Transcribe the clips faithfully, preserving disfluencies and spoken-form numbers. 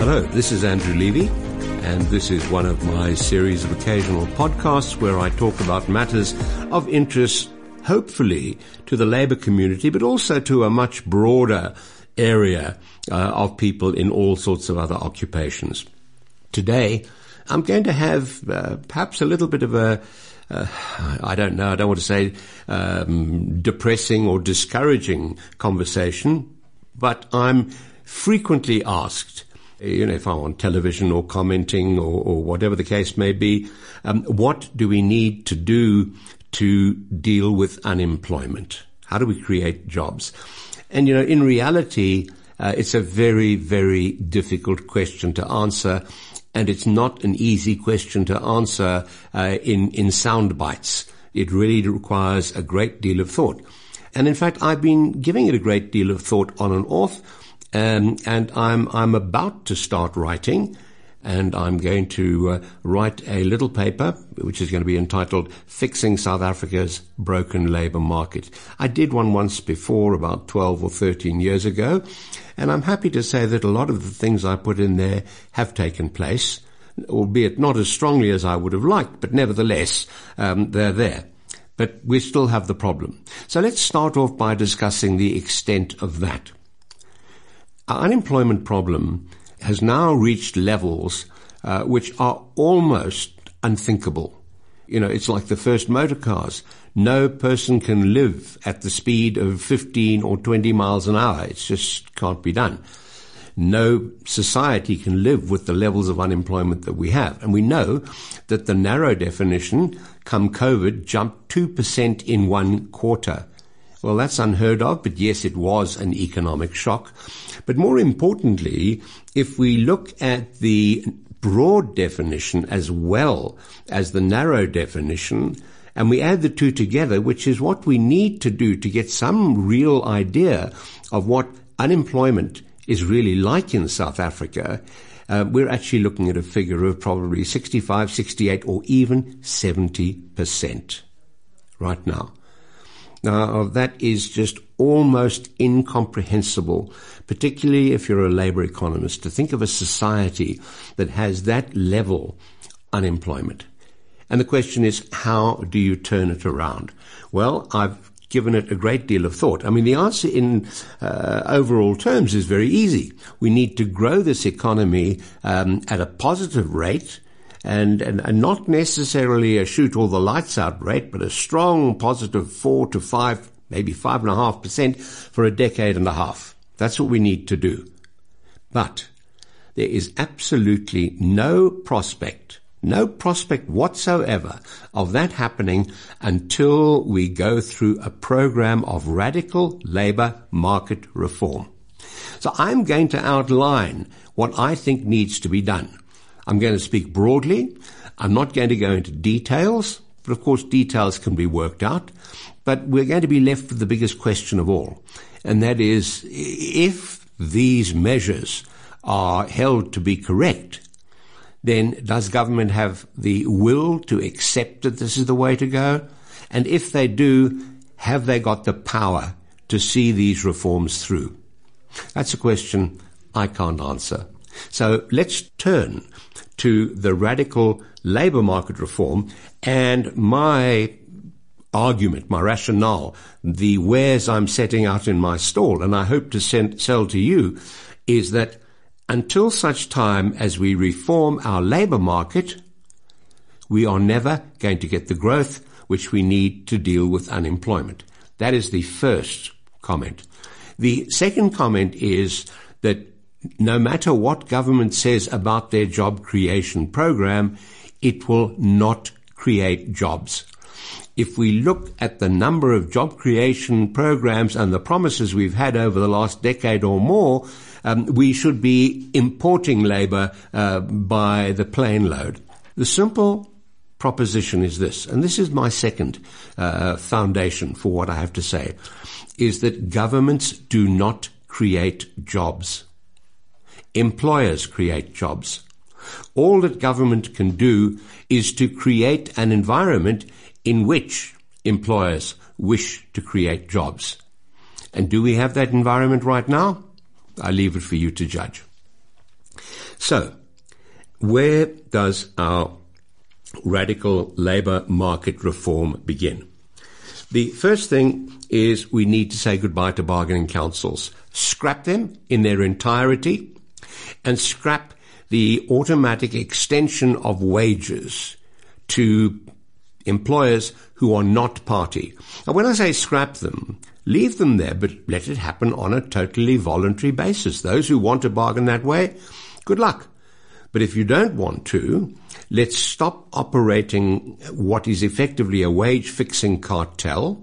Hello, this is Andrew Levy, and this is one of my series of occasional podcasts where I talk about matters of interest, hopefully, to the labour community, but also to a much broader area uh, of people in all sorts of other occupations. Today, I'm going to have uh, perhaps a little bit of a, uh, I don't know, I don't want to say um, depressing or discouraging conversation, but I'm frequently asked, you know, if I'm on television or commenting or, or whatever the case may be, um, what do we need to do to deal with unemployment? How do we create jobs? And, you know, in reality, uh, it's a very, very difficult question to answer, and it's not an easy question to answer uh, in, in sound bites. It really requires a great deal of thought. And in fact, I've been giving it a great deal of thought on and off. Um, and I'm, I'm about to start writing, and I'm going to uh, write a little paper, which is going to be entitled Fixing South Africa's Broken Labour Market. I did one once before, about twelve or thirteen years ago, and I'm happy to say that a lot of the things I put in there have taken place, albeit not as strongly as I would have liked, but nevertheless, um, they're there. But we still have the problem. So let's start off by discussing the extent of that. Our unemployment problem has now reached levels uh, which are almost unthinkable. You know, it's like the first motor cars. No person can live at the speed of fifteen or twenty miles an hour. It just can't be done. No society can live with the levels of unemployment that we have. And we know that the narrow definition, come COVID, jumped two percent in one quarter. Well, that's unheard of, but yes, it was an economic shock. But more importantly, if we look at the broad definition as well as the narrow definition, and we add the two together, which is what we need to do to get some real idea of what unemployment is really like in South Africa, uh, we're actually looking at a figure of probably sixty-five, sixty-eight, or even seventy percent right now. Now, that is just almost incomprehensible, particularly if you're a labor economist, to think of a society that has that level unemployment. And the question is, how do you turn it around? Well, I've given it a great deal of thought. I mean, the answer in uh, overall terms is very easy. We need to grow this economy um, at a positive rate, And, and, and not necessarily a shoot all the lights out rate, but a strong positive four to five, maybe five and a half percent for a decade and a half. That's what we need to do. But there is absolutely no prospect, no prospect whatsoever of that happening until we go through a program of radical labor market reform. So I'm going to outline what I think needs to be done. I'm going to speak broadly. I'm not going to go into details, but of course details can be worked out. But we're going to be left with the biggest question of all, and that is, if these measures are held to be correct, then does government have the will to accept that this is the way to go? And if they do, have they got the power to see these reforms through? That's a question I can't answer. So let's turn to the radical labour market reform, and my argument, my rationale, the wares I'm setting out in my stall, and I hope to send, sell to you, is that until such time as we reform our labour market, we are never going to get the growth which we need to deal with unemployment. That is the first comment. The second comment is that no matter what government says about their job creation program, it will not create jobs. If we look at the number of job creation programs and the promises we've had over the last decade or more, um, we should be importing labor uh, by the plane load. The simple proposition is this, and this is my second uh, foundation for what I have to say, is that governments do not create jobs. Employers create jobs. All that government can do is to create an environment in which employers wish to create jobs. And do we have that environment right now? I leave it for you to judge. So, where does our radical labour market reform begin? The first thing is we need to say goodbye to bargaining councils. Scrap them in their entirety and scrap the automatic extension of wages to employers who are not party. Now, when I say scrap them, leave them there, but let it happen on a totally voluntary basis. Those who want to bargain that way, good luck. But if you don't want to, let's stop operating what is effectively a wage-fixing cartel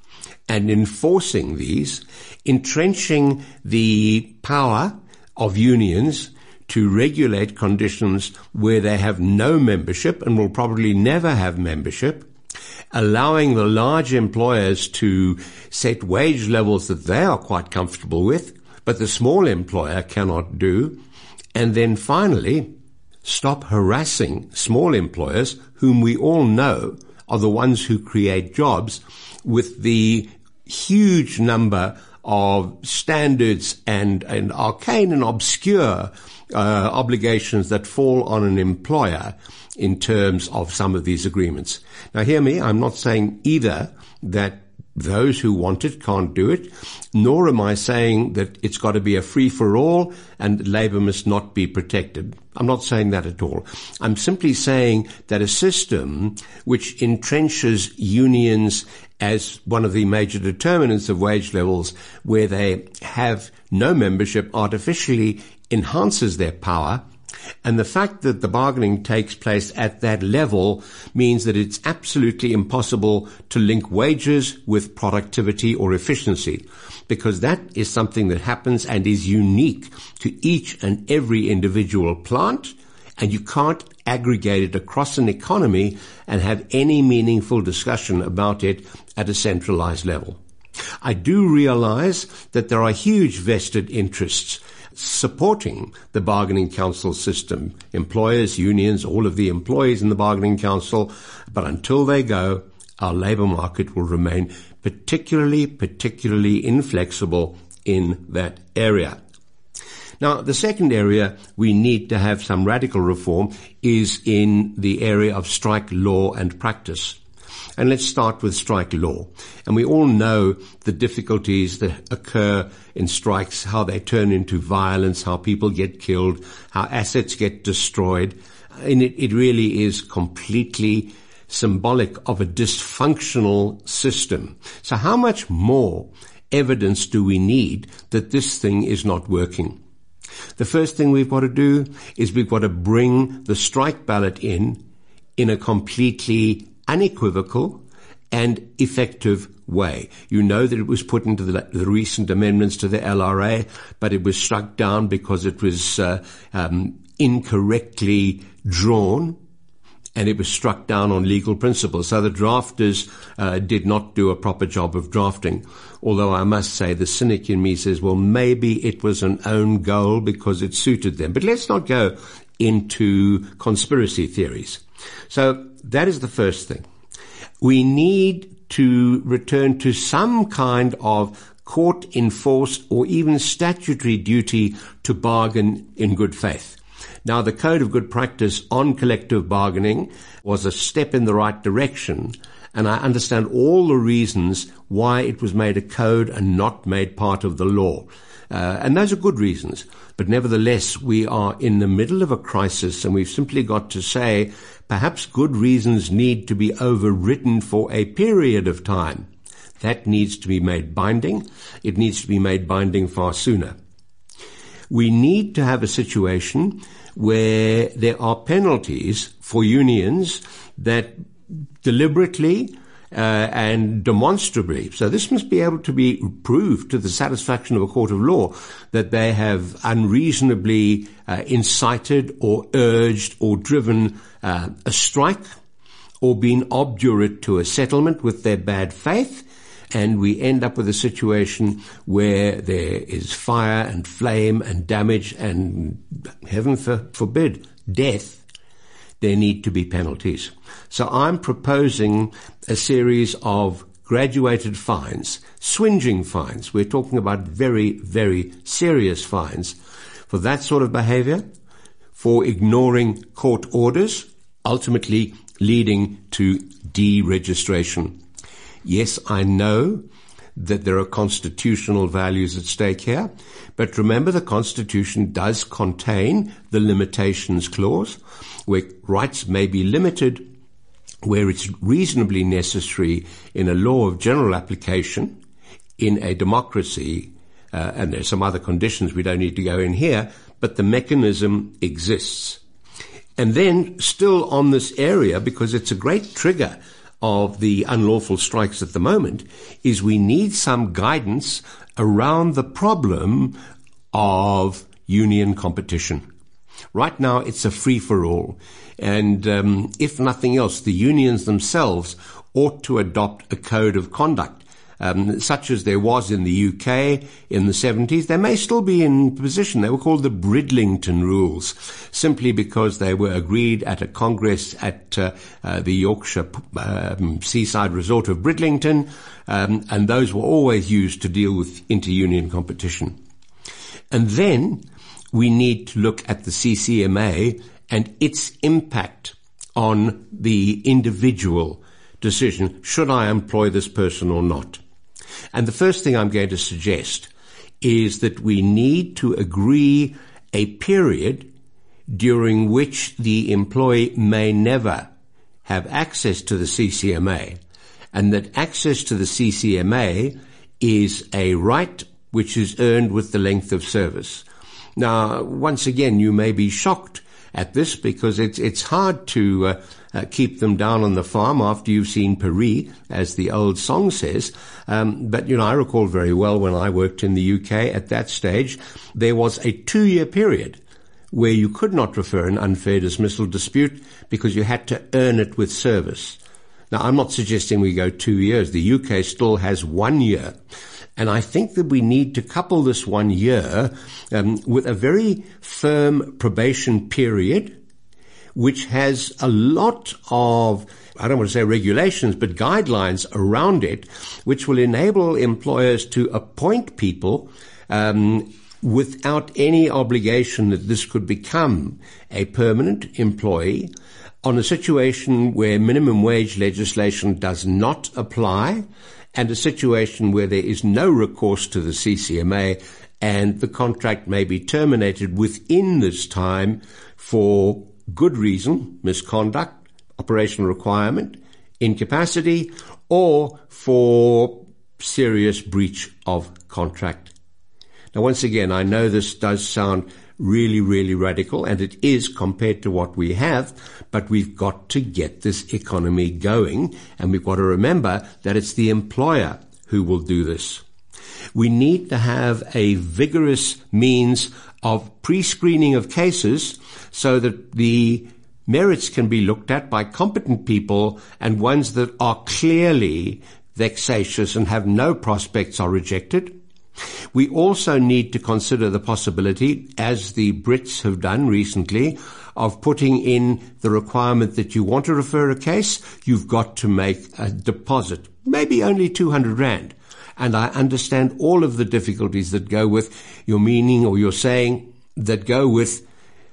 and enforcing these, entrenching the power of unions to regulate conditions where they have no membership and will probably never have membership, allowing the large employers to set wage levels that they are quite comfortable with, but the small employer cannot do, and then finally, stop harassing small employers, whom we all know are the ones who create jobs, with the huge number of standards and, and arcane and obscure uh, obligations that fall on an employer in terms of some of these agreements. Now, hear me, I'm not saying either that those who want it can't do it, nor am I saying that it's got to be a free-for-all and labour must not be protected. I'm not saying that at all. I'm simply saying that a system which entrenches unions as one of the major determinants of wage levels, where they have no membership, artificially enhances their power. And the fact that the bargaining takes place at that level means that it's absolutely impossible to link wages with productivity or efficiency, because that is something that happens and is unique to each and every individual plant, and you can't aggregate it across an economy and have any meaningful discussion about it at a centralized level. I do realize that there are huge vested interests supporting the bargaining council system, employers, unions, all of the employees in the bargaining council, but until they go, our labour market will remain particularly, particularly inflexible in that area. Now, the second area we need to have some radical reform is in the area of strike law and practice. And let's start with strike law. And we all know the difficulties that occur in strikes, how they turn into violence, how people get killed, how assets get destroyed. And it, it really is completely symbolic of a dysfunctional system. So how much more evidence do we need that this thing is not working? The first thing we've got to do is we've got to bring the strike ballot in in a completely unequivocal and effective way. You know that it was put into the, the recent amendments to the L R A, but it was struck down because it was uh, um, incorrectly drawn, and it was struck down on legal principles. So the drafters uh, did not do a proper job of drafting. Although I must say the cynic in me says, well, maybe it was an own goal because it suited them. But let's not go into conspiracy theories. So that is the first thing. We need to return to some kind of court-enforced or even statutory duty to bargain in good faith. Now, the Code of Good Practice on collective bargaining was a step in the right direction, and I understand all the reasons why it was made a code and not made part of the law. Uh, and those are good reasons. But nevertheless, we are in the middle of a crisis, and we've simply got to say perhaps good reasons need to be overridden for a period of time. That needs to be made binding. It needs to be made binding far sooner. We need to have a situation where there are penalties for unions that deliberately Uh, and demonstrably, so this must be able to be proved to the satisfaction of a court of law, that they have unreasonably uh, incited or urged or driven uh, a strike or been obdurate to a settlement with their bad faith, and we end up with a situation where there is fire and flame and damage and, heaven for, forbid, death. There need to be penalties. So I'm proposing a series of graduated fines, swinging fines. We're talking about very, very serious fines for that sort of behavior, for ignoring court orders, ultimately leading to deregistration. Yes, I know that there are constitutional values at stake here, but remember the Constitution does contain the limitations clause, where rights may be limited where it's reasonably necessary in a law of general application in a democracy, uh, and there's some other conditions we don't need to go in here, but the mechanism exists. And then still on this area, because it's a great trigger of the unlawful strikes at the moment, is we need some guidance around the problem of union competition. Right now, it's a free-for-all. And um, if nothing else, the unions themselves ought to adopt a code of conduct, um, such as there was in the U K in the seventies. They may still be in position. They were called the Bridlington Rules, simply because they were agreed at a congress at uh, uh, the Yorkshire um, seaside resort of Bridlington, um, and those were always used to deal with inter-union competition. And then we need to look at the C C M A and its impact on the individual decision, should I employ this person or not? And the first thing I'm going to suggest is that we need to agree a period during which the employee may never have access to the C C M A, and that access to the C C M A is a right which is earned with the length of service. Now, once again, you may be shocked at this because it's it's hard to uh, uh, keep them down on the farm after you've seen Paris, as the old song says. Um, but, you know, I recall very well when I worked in the U K at that stage, there was a two-year period where you could not refer an unfair dismissal dispute because you had to earn it with service. Now, I'm not suggesting we go two years. The U K still has one year. And I think that we need to couple this one year um, with a very firm probation period, which has a lot of, I don't want to say regulations, but guidelines around it, which will enable employers to appoint people um, without any obligation that this could become a permanent employee, on a situation where minimum wage legislation does not apply, and a situation where there is no recourse to the C C M A, and the contract may be terminated within this time for good reason, misconduct, operational requirement, incapacity, or for serious breach of contract. Now, once again, I know this does sound really, really radical, and it is compared to what we have, but we've got to get this economy going, and we've got to remember that it's the employer who will do this. We need to have a vigorous means of pre-screening of cases so that the merits can be looked at by competent people, and ones that are clearly vexatious and have no prospects are rejected. We also need to consider the possibility, as the Brits have done recently, of putting in the requirement that you want to refer a case, you've got to make a deposit, maybe only two hundred rand. And I understand all of the difficulties that go with your meaning or your saying that go with,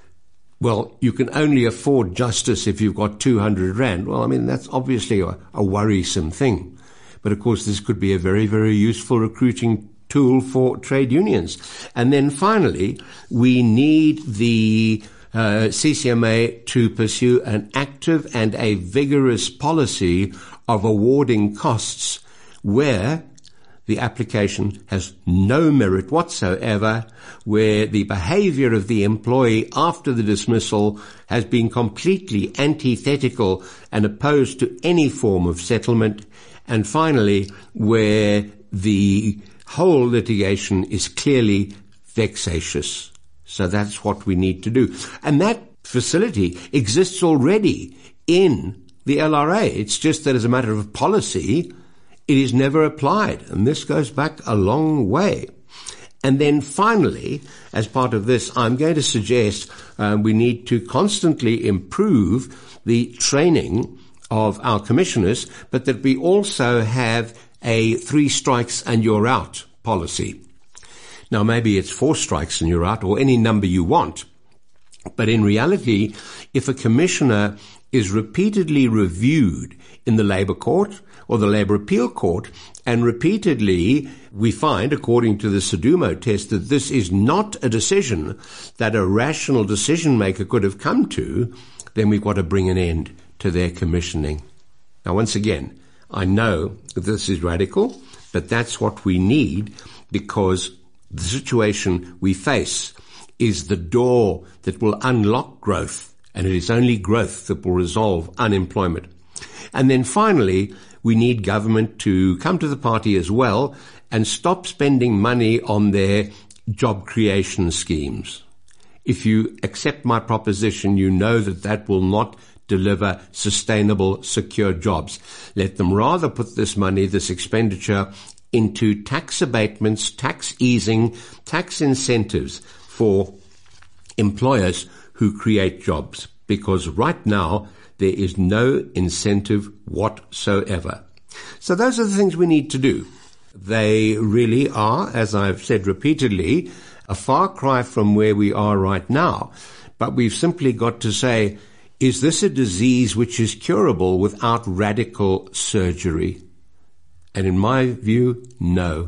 well, you can only afford justice if you've got two hundred rand. Well, I mean, that's obviously a, a worrisome thing. But of course, this could be a very, very useful recruiting tool for trade unions. And then finally, we need the uh, C C M A to pursue an active and a vigorous policy of awarding costs where the application has no merit whatsoever, where the behavior of the employee after the dismissal has been completely antithetical and opposed to any form of settlement, and finally, where the whole litigation is clearly vexatious. So that's what we need to do. And that facility exists already in the L R A. It's just that as a matter of policy, it is never applied. And this goes back a long way. And then finally, as part of this, I'm going to suggest uh, we need to constantly improve the training of our commissioners, but that we also have a three strikes and you're out policy. Now, maybe it's four strikes and you're out, or any number you want, But in reality, if a commissioner is repeatedly reviewed in the Labour Court or the Labour Appeal Court, and repeatedly we find, according to the Sudumo test, that this is not a decision that a rational decision maker could have come to, then we've got to bring an end to their commissioning. Now, once again, I know that this is radical, but that's what we need, because the situation we face is the door that will unlock growth, and it is only growth that will resolve unemployment. And then finally, we need government to come to the party as well and stop spending money on their job creation schemes. If you accept my proposition, you know that that will not deliver sustainable, secure jobs. Let them rather put this money, this expenditure, into tax abatements, tax easing, tax incentives for employers who create jobs. Because right now, there is no incentive whatsoever. So those are the things we need to do. They really are, as I've said repeatedly, a far cry from where we are right now. But we've simply got to say, is this a disease which is curable without radical surgery? And in my view, no.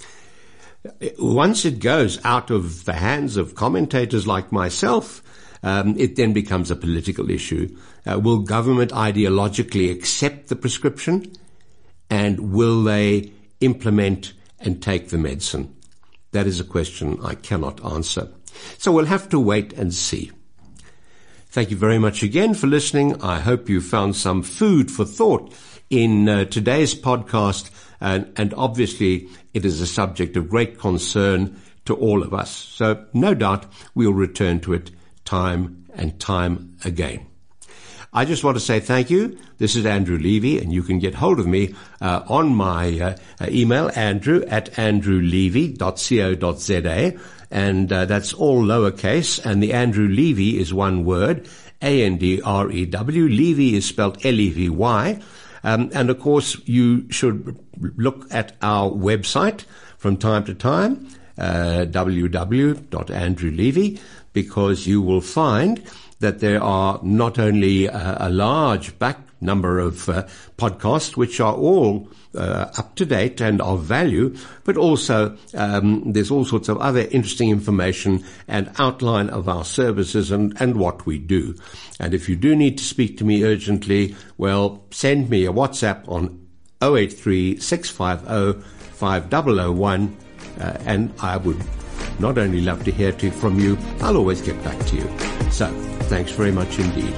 Once it goes out of the hands of commentators like myself, um, it then becomes a political issue. Uh, will government ideologically accept the prescription? And will they implement and take the medicine? That is a question I cannot answer. So we'll have to wait and see. Thank you very much again for listening. I hope you found some food for thought in uh, today's podcast, and, and obviously it is a subject of great concern to all of us. So no doubt we'll return to it time and time again. I just want to say thank you. This is Andrew Levy, and you can get hold of me uh, on my uh, uh, email, andrew at andrew levy dot co dot za, and uh, that's all lowercase, and the Andrew Levy is one word, A N D R E W. Levy is spelled L E V Y. Um, and, of course, you should look at our website from time to time, uh, w w w dot andrew levy, because you will find that there are not only a, a large back number of uh, podcasts, which are all uh, up to date and of value, but also um, there's all sorts of other interesting information and outline of our services and, and what we do. And if you do need to speak to me urgently, well, send me a WhatsApp on oh eight three, six five oh, five oh oh one, uh, and I would not only love to hear to, from you, I'll always get back to you. So, thanks very much indeed.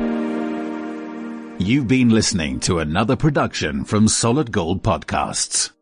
You've been listening to another production from Solid Gold Podcasts.